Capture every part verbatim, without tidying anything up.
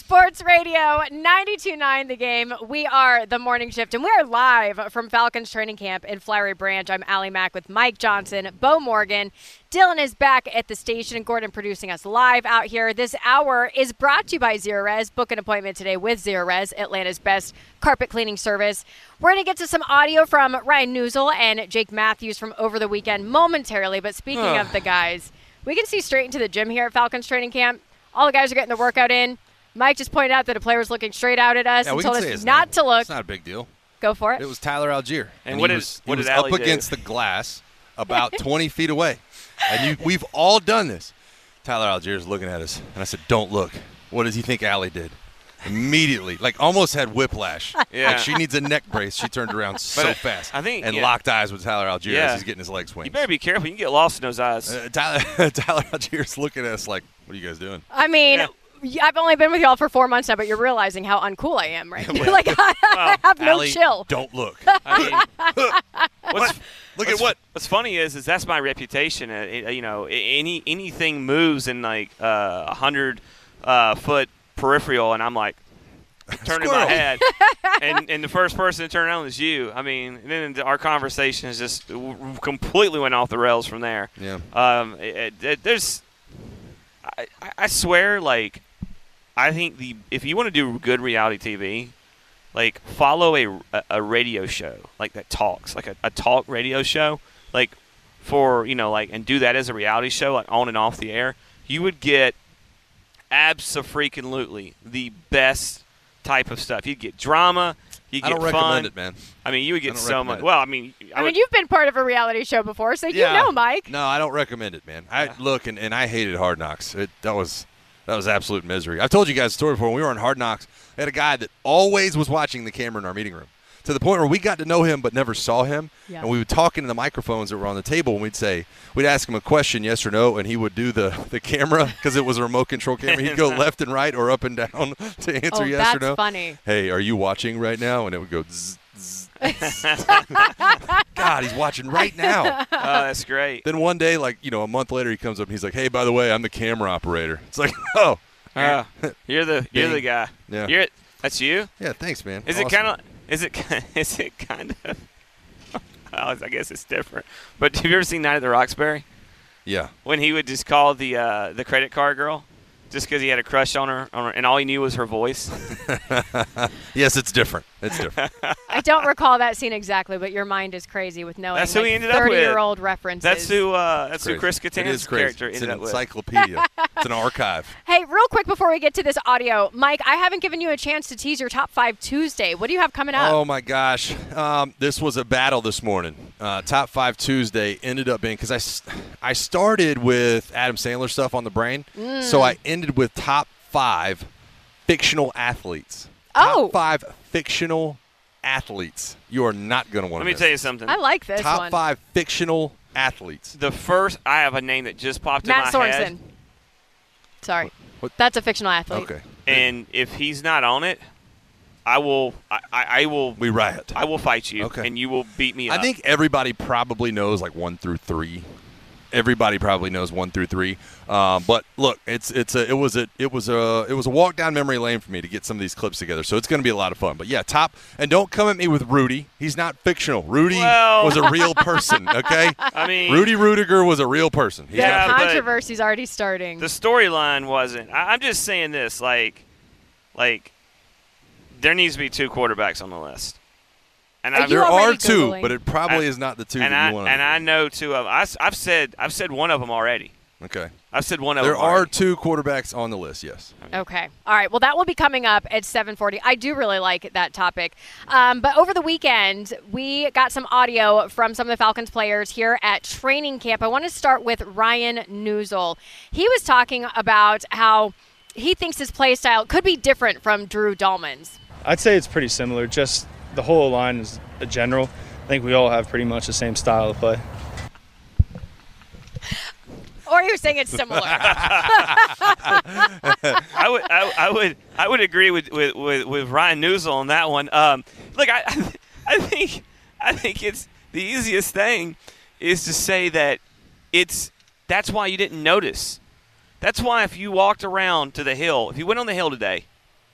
Sports Radio ninety-two point nine The Game. We are the Morning Shift, and we are live from Falcons training camp in Flowery Branch. I'm Allie Mack with Mike Johnson, Bo Morgan. Dylan is back at the station, and Gordon producing us live out here. This hour is brought to you by Zerorez. Book an appointment today with Zerorez, Atlanta's best carpet cleaning service. We're going to get to some audio from Ryan Newsel and Jake Matthews from over the weekend momentarily. But speaking of the guys, we can see straight into the gym here at Falcons training camp. All the guys are getting their workout in. Mike just pointed out that a player was looking straight out at us yeah, and told us his not name. to look. It's not a big deal. Go for it. It was Tyler Algier. And, and what he did, was, what he did was Allie up do? against the glass about twenty feet away. And you, we've all done this. Tyler Algier's looking at us, and I said, don't look. What does he think Allie did? Immediately, like almost had whiplash. Yeah. Like she needs a neck brace. She turned around so I- fast. I think- and yeah. locked eyes with Tyler Algier Yeah. as he's getting his legs swings. You better be careful. You can get lost in those eyes. Uh, Tyler, Tyler Algier's looking at us like, what are you guys doing? I mean, Yeah. y- I've only been with y'all for four months now, but you're realizing how uncool I am, right? like, I, I have no Allie, chill. don't look. I mean, what's, Look what's, at what? What's funny is, is that's my reputation. Uh, it- you know, any anything moves in like a uh, hundred uh, foot peripheral, and I'm like turning my Squirrel. head, and and the first person to turn around is you. I mean, and then our conversation has just w- w- completely went off the rails from there. Yeah. Um, it, it, it- there's, I, I- I swear, like, I think the if you want to do good reality T V, like follow a, a, a radio show like that talks, like a, a talk radio show, like for you know, like and do that as a reality show, like on and off the air. You would get abso-freaking-lutely the best type of stuff. You'd get drama. You I get don't fun. recommend it, man. I mean, you would I get don't so recommend much. it. Well, I mean, I, I would, mean, you've been part of a reality show before, so you know, Mike. No, I don't recommend it, man. I look and, and I hated Hard Knocks. It, that was that was absolute misery. I've told you guys a story before. When we were on Hard Knocks, we had a guy that always was watching the camera in our meeting room, to the point where we got to know him but never saw him. Yeah. And we would talk into the microphones that were on the table, and we'd say, we'd ask him a question, yes or no, and he would do the, the camera because it was a remote control camera. He'd go left and right or up and down to answer Oh, yes that's or no. funny. Hey, are you watching right now? And it would go zzz, zzz, zzz. God, he's watching right now. oh, that's great. Then one day, like, you know, a month later, he comes up and he's like, hey, by the way, I'm the camera operator. It's like, oh. Uh, you're the you're Dang. the guy. Yeah. You're that's you. Yeah, thanks, man. Is it Awesome. kind of? Is it? Is it kind of? I guess it's different. But have you ever seen Night at the Roxbury? Yeah. When he would just call the uh, the credit card girl, just because he had a crush on her, on her, and all he knew was her voice. Yes, it's different. It's different. I don't recall that scene exactly, but your mind is crazy with knowing That's who like, he ended up with. thirty-year-old references. That's who. Uh, that's who Crazy. Chris It Kattan's is crazy. character It's ended an up with. encyclopedia. It's an archive. Hey, real quick before we get to this audio, Mike, I haven't given you a chance to tease your top five Tuesday. What do you have coming up? Oh, my gosh. Um, this was a battle this morning. Uh, top five Tuesday ended up being, because I, s- I started with Adam Sandler stuff on the brain, Mm. so I ended with top five fictional athletes. Oh. Top five fictional athletes. You are not going to want Let to me miss tell you this. something. I like this Top one. five fictional athletes. The first, I have a name that just popped Matt in my Sorensen. head, Sorry. What? That's a fictional athlete. Okay. and if he's not on it, I will. I, I, I will. We riot. I will fight you, Okay. and you will beat me up. I think everybody probably knows like one through three. Everybody probably knows one through three. Um, but look, it's it's a it was a it was a it was a walk down memory lane for me to get some of these clips together. So it's going to be a lot of fun. But yeah, top and don't come at me with Rudy. He's not fictional. Rudy Well- was a real person. Okay. I mean, Rudy Rudiger was a real person. He's Yeah, not The but- controversy's already starting. the storyline wasn't. I, I'm just saying this, like, like there needs to be two quarterbacks on the list, and Are I've you there already are two, Googling? but it probably And- is not the two and that I you want. and I know two of them. I, have said I've said one of them already. okay. I've said one of There them. are already. two quarterbacks on the list. Yes. Okay. All right. Well, that will be coming up at seven forty. I do really like that topic. Um, but over the weekend, we got some audio from some of the Falcons players here at training camp. I want to start with Ryan Newsel. He was talking about how he thinks his play style could be different from Drew Dahlman's. I'd say it's pretty similar. Just the whole line is a general. I think we all have pretty much the same style of play. Or you're saying it's similar. I would, I, I would, I would agree with, with, with, with Ryan Newsel on that one. Um, look, I, I think, I think it's the easiest thing is to say that it's that's why you didn't notice. That's why if you walked around to the hill, if you went on the hill today,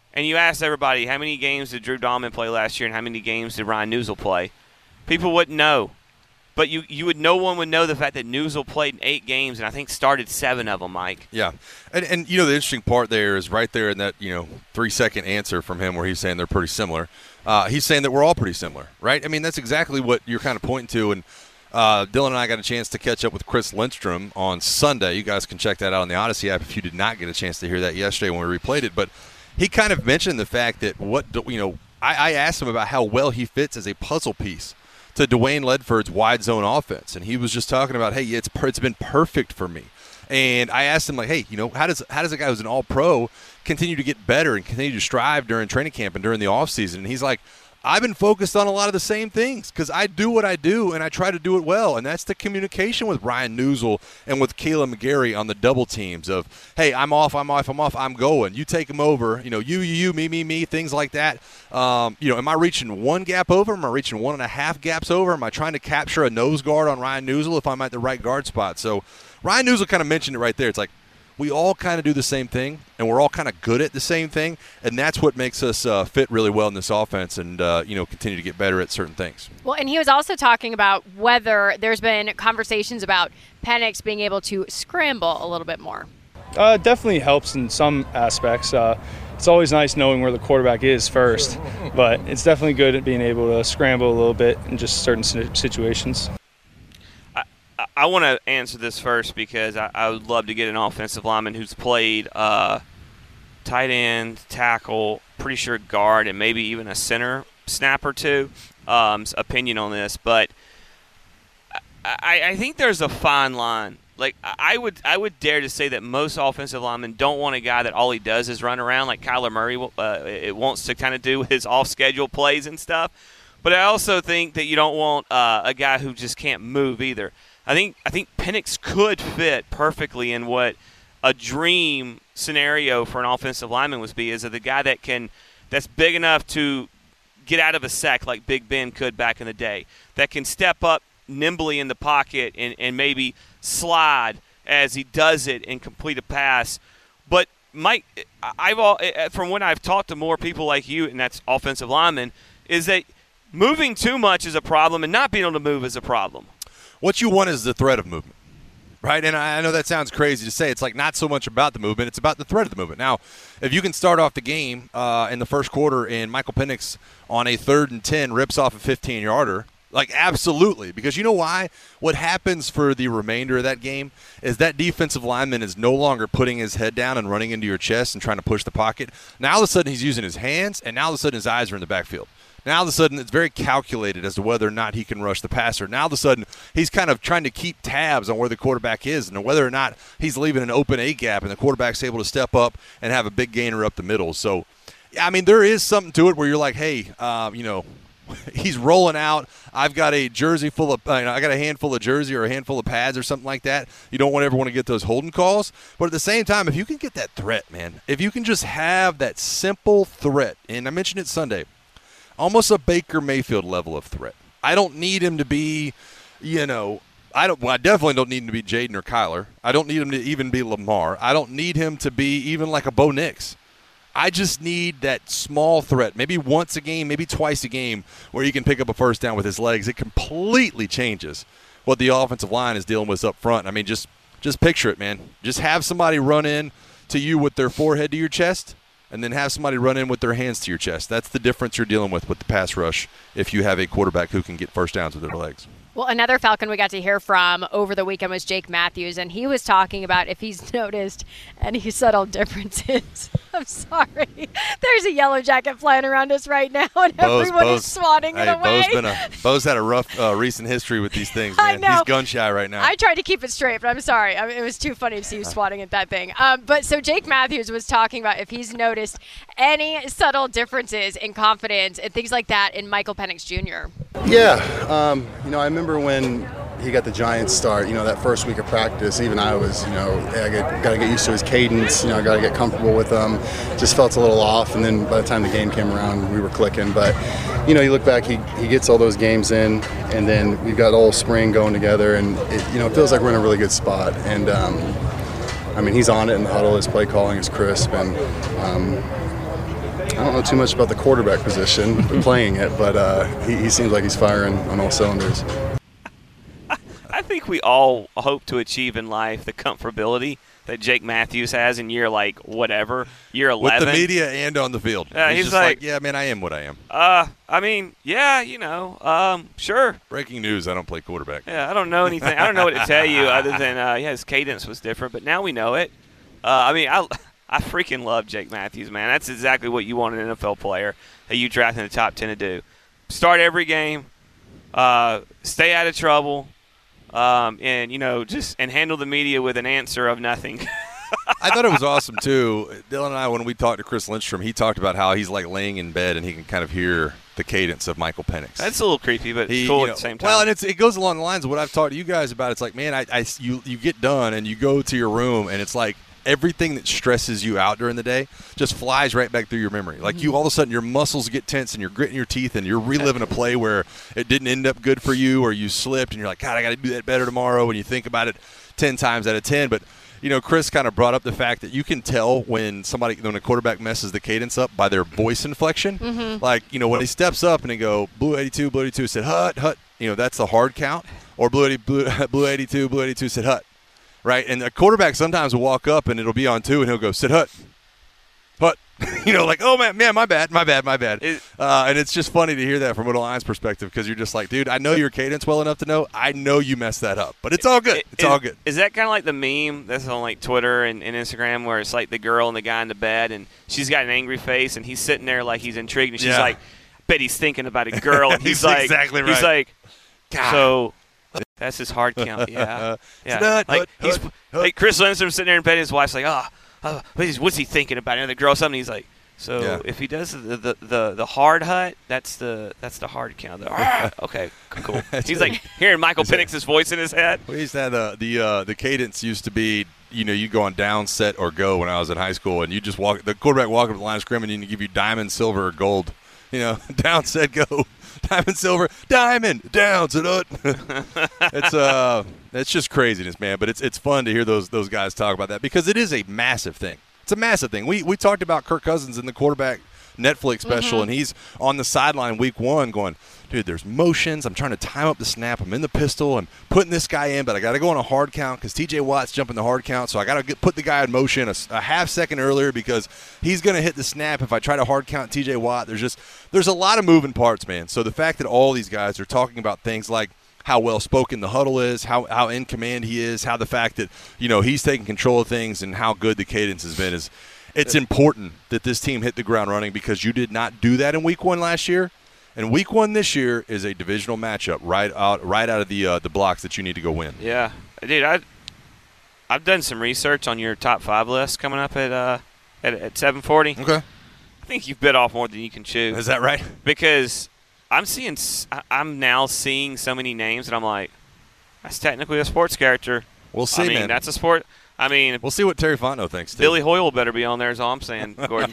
and you asked everybody how many games did Drew Dahlman play last year and how many games did Ryan Newsel play, people wouldn't know. But you, you would no one would know the fact that Newsel played in eight games and I think started seven of them, Mike. Yeah, and and you know the interesting part there is right there in that you know three second answer from him where he's saying they're pretty similar. Uh, he's saying that we're all pretty similar, right? I mean that's exactly what you're kind of pointing to. And uh, Dylan and I got a chance to catch up with Chris Lindstrom on Sunday. You guys can check that out on the Odyssey app if you did not get a chance to hear that yesterday when we replayed it. But he kind of mentioned the fact that what you know I, I asked him about how well he fits as a puzzle piece to Dwayne Ledford's wide zone offense, and he was just talking about, hey, it's per- it's been perfect for me. And I asked him, like, hey, you know, how does how does a guy who's an all-pro continue to get better and continue to strive during training camp and during the offseason? And he's like, I've been focused on a lot of the same things because I do what I do and I try to do it well. And that's the communication with Ryan Newsel and with Kayla McGarry on the double teams of, hey, I'm off, I'm off, I'm off, I'm going. You take him over. You know, you, you, you, me, me, me, things like that. Um, you know, am I reaching one gap over? Am I reaching one and a half gaps over? Am I trying to capture a nose guard on Ryan Newsel if I'm at the right guard spot? So Ryan Newsel kind of mentioned it right there. It's like, we all kind of do the same thing, and we're all kind of good at the same thing, and that's what makes us uh, fit really well in this offense and, uh, you know, continue to get better at certain things. Well, and he was also talking about whether there's been conversations about Penix being able to scramble a little bit more. Uh, definitely helps in some aspects. Uh, it's always nice knowing where the quarterback is first, but it's definitely good at being able to scramble a little bit in just certain situations. I want to answer this first because I, I would love to get an offensive lineman who's played uh, tight end, tackle, pretty sure guard, and maybe even a center snap or two um, opinion on this. But I, I think there's a fine line. Like I would, I would dare to say that most offensive linemen don't want a guy that all he does is run around like Kyler Murray. Uh, it wants to kind of do his off-schedule plays and stuff. But I also think that you don't want uh, a guy who just can't move either. I think I think Penix could fit perfectly in what a dream scenario for an offensive lineman would be, is that the guy that can that's big enough to get out of a sack like Big Ben could back in the day, that can step up nimbly in the pocket and, and maybe slide as he does it and complete a pass. But Mike, I've all from when I've talked to more people like you, and that's offensive linemen, is that moving too much is a problem and not being able to move is a problem. What you want is the threat of movement, right? And I know that sounds crazy to say. It's like not so much about the movement. It's about the threat of the movement. Now, if you can start off the game uh, in the first quarter and Michael Penix on a third and ten rips off a fifteen-yarder, like absolutely. Because you know why? What happens for the remainder of that game is that defensive lineman is no longer putting his head down and running into your chest and trying to push the pocket. Now all of a sudden he's using his hands, and now all of a sudden his eyes are in the backfield. Now all of a sudden it's very calculated as to whether or not he can rush the passer. Now all of a sudden he's kind of trying to keep tabs on where the quarterback is and whether or not he's leaving an open A gap and the quarterback's able to step up and have a big gainer up the middle. So, I mean, there is something to it where you're like, hey, um, you know, he's rolling out. I've got a jersey full of, you know, I got a handful of jersey or a handful of pads or something like that. You don't want ever want to get those holding calls. But at the same time, if you can get that threat, man, if you can just have that simple threat, and I mentioned it Sunday, almost a Baker Mayfield level of threat. I don't need him to be, you know, I don't. Well, I definitely don't need him to be Jaden or Kyler. I don't need him to even be Lamar. I don't need him to be even like a Bo Nix. I just need that small threat, maybe once a game, maybe twice a game, where he can pick up a first down with his legs. It completely changes what the offensive line is dealing with up front. I mean, just just picture it, man. Just have somebody run in to you with their forehead to your chest, and then have somebody run in with their hands to your chest. That's the difference you're dealing with with the pass rush if you have a quarterback who can get first downs with their legs. Well, another Falcon we got to hear from over the weekend was Jake Matthews, and he was talking about if he's noticed any subtle differences. I'm sorry. There's a yellow jacket flying around us right now, and Bo's, everyone Bo's, is swatting hey, it away. Bo's, been a, Bo's had a rough uh, recent history with these things, I man. know. He's gun shy right now. I tried to keep it straight, but I'm sorry. I mean, it was too funny to see you swatting at that thing. Um, but so Jake Matthews was talking about if he's noticed any subtle differences in confidence and things like that in Michael Penix Junior Yeah. Um, you know, I remember when he got the Giants start, you know, that first week of practice, even I was, you know, I got to get used to his cadence, you know, I got to get comfortable with him. Just felt a little off, and then by the time the game came around, we were clicking. But, you know, you look back, he, he gets all those games in, and then we've got all spring going together, and, it, you know, it feels like we're in a really good spot. And, um, I mean, he's on it in the huddle. His play calling is crisp, and, um, I don't know too much about the quarterback position, playing it, but uh, he, he seems like he's firing on all cylinders. I think we all hope to achieve in life the comfortability that Jake Matthews has in year, like, whatever, year eleven. With the media and on the field. Uh, he's, he's just like, like, yeah, man, I am what I am. Uh, I mean, yeah, you know, um, sure. Breaking news, I don't play quarterback. Yeah, I don't know anything. I don't know what to tell you other than, uh, yeah, his cadence was different, but now we know it. Uh, I mean, I, I freaking love Jake Matthews, man. That's exactly what you want an N F L player that you draft in the top ten to do. Start every game, uh, stay out of trouble, um, and, you know, just and handle the media with an answer of nothing. I thought it was awesome, too. Dylan and I, when we talked to Chris Lindstrom, he talked about how he's, like, laying in bed and he can kind of hear the cadence of Michael Penix. That's a little creepy, but he, it's cool you at know, the same time. Well, and it's, it goes along the lines of what I've talked to you guys about. It's like, man, I, I, you, you get done and you go to your room and it's like everything that stresses you out during the day just flies right back through your memory. Like you, all of a sudden, your muscles get tense and you're gritting your teeth and you're reliving a play where it didn't end up good for you or you slipped and you're like, God, I got to do that better tomorrow. And you think about it ten times out of ten. But you know, Chris kind of brought up the fact that you can tell when somebody, when a quarterback messes the cadence up by their voice inflection. Mm-hmm. Like, you know, when he steps up and they go, Blue eighty-two, Blue eighty-two said, hut, hut. You know, that's the hard count. Or Blue, eighty, Blue, Blue eighty-two, Blue eighty-two said, hut. Right? And a quarterback sometimes will walk up and it'll be on two and he'll go, sit, hut. Hut. You know, like, oh, man, man, my bad, my bad, my bad. It, uh, and it's just funny to hear that from Little Lions' perspective because you're just like, dude, I know your cadence well enough to know. I know you messed that up. But it's all good. It's is, all good. Is that kind of like the meme that's on, like, Twitter and, and Instagram where it's, like, the girl and the guy in the bed and she's got an angry face and he's sitting there like he's intrigued and she's Yeah. like, bet he's thinking about a girl. And he's He's like, exactly he's right. like, God. so that's his hard count. Yeah. yeah. Hut, like, hut, he's, hut, hut. like Chris Lindstrom sitting there in bed and his wife's like, oh, oh what's he thinking about? And the girl something, he's like, so Yeah. if he does the, the the the hard hut, that's the that's the hard count. The, okay, cool. He's like hearing Michael Penix's voice in his head. We used to have the the uh, the cadence used to be, you know, you go on down, set, or go when I was in high school, and you just walk the quarterback walk up to the line of scrimmage and you give you diamond, silver, or gold. You know, down, set, go, diamond, silver, diamond, down, set, up. It's uh, it's just craziness, man. But it's it's fun to hear those those guys talk about that because it is a massive thing. It's a massive thing. We we talked about Kirk Cousins in the quarterback Netflix special, Mm-hmm. and he's on the sideline week one going, dude, there's motions. I'm trying to time up the snap. I'm in the pistol. I'm putting this guy in, but I got to go on a hard count because T J Watt's jumping the hard count, so I got to put the guy in motion a, a half second earlier because he's going to hit the snap if I try to hard count T J Watt. There's just there's a lot of moving parts, man. So the fact that all these guys are talking about things like how well spoken the huddle is, how how in command he is, how the fact that, you know, he's taking control of things and how good the cadence has been is it's important that this team hit the ground running because you did not do that in week one last year. And week one this year is a divisional matchup right out right out of the uh, the blocks that you need to go win. Yeah, dude, I I've done some research on your top five list coming up at uh at, at seven forty. Okay. I think you've bit off more than you can chew. Is that right? Because I'm seeing, I'm now seeing so many names that I'm like, that's technically a sports character. We'll see, I mean, man. that's a sport. I mean, We'll see what Terry Fontenot thinks, too. Billy Hoyle better be on there is all I'm saying, Gordon.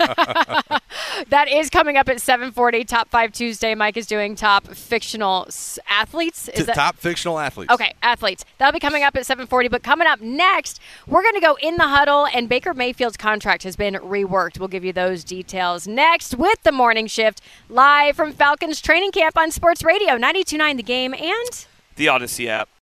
That is coming up at seven forty. Top five Tuesday. Mike is doing top fictional s- athletes. Is T- that top fictional athletes. Okay, athletes. That'll be coming up at seven forty. But coming up next, we're going to go in the huddle, and Baker Mayfield's contract has been reworked. We'll give you those details next with the morning shift, live from Falcons training camp on Sports Radio ninety-two point nine The Game and The Odyssey app.